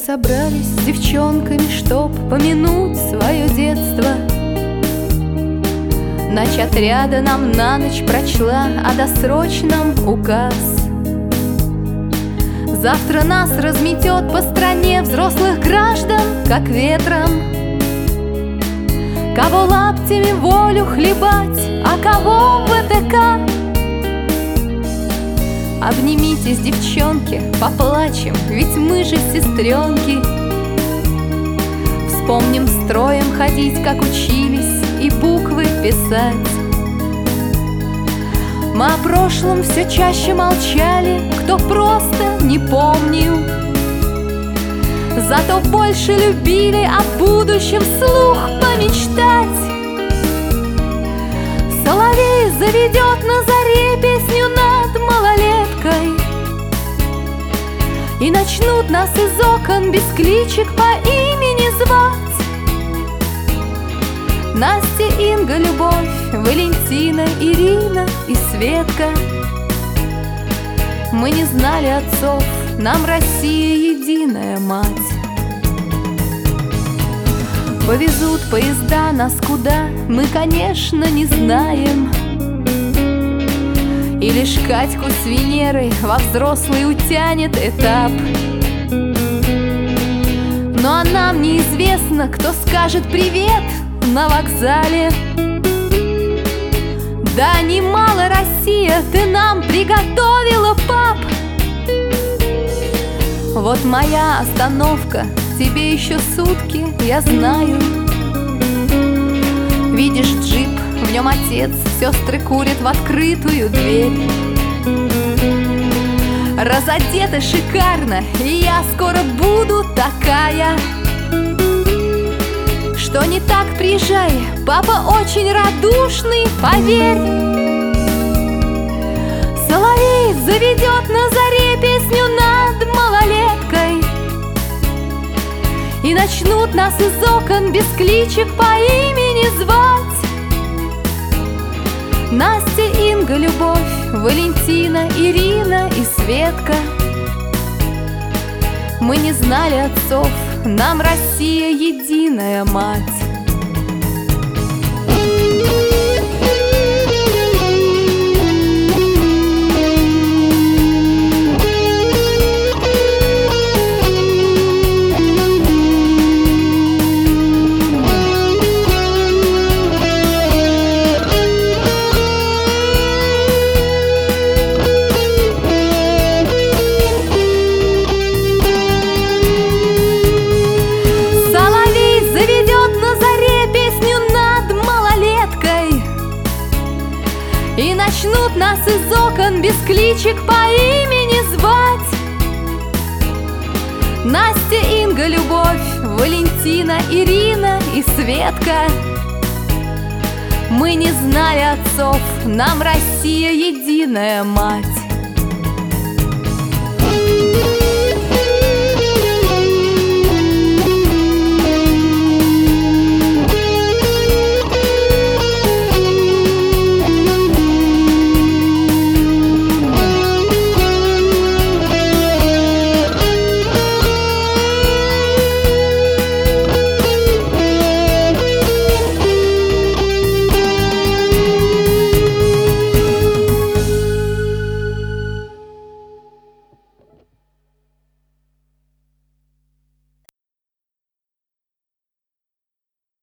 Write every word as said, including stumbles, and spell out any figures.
собрались с девчонками, чтоб помянуть свое детство. Начотряда нам на ночь прочла о досрочном указ. Завтра нас разметет по стране взрослых граждан, как ветром. Кого лаптями волю хлебать, а кого в ВТК. Обнимитесь, девчонки, поплачем, ведь мы же сестренки. Вспомним строем ходить, как учились, и буквы писать. Мы о прошлом все чаще молчали, кто просто не помнил. Зато больше любили о будущем вслух помечтать. Соловей заведет на заре песню над малолеткой, и начнут нас из окон без кличек по имени звать. Настя, Инга, Любовь, Валентина, Ирина и Светка. Мы не знали отцов, нам Россия единая мать. Повезут поезда нас куда, мы, конечно, не знаем. И лишь Катьку с Венерой во взрослый утянет этап. Ну а нам неизвестно, кто скажет привет на вокзале. Да немало, Россия, ты нам приготовила, пап. Вот моя остановка, тебе еще сутки, я знаю. Видишь джип, в нем отец, сестры курят в открытую дверь. Разодета шикарно, и я скоро буду такая. Что не так, приезжай, папа очень радушный, поверь. Соловей заведет на заре песню над малолеткой, и начнут нас из окон без кличек по имени звать. Настя, Инга, Любовь, Валентина, Ирина и Светка. Мы не знали отцов, нам Россия единая мать. И начнут нас из окон без кличек по имени звать. Настя, Инга, Любовь, Валентина, Ирина и Светка. Мы не знали отцов, нам Россия единая мать.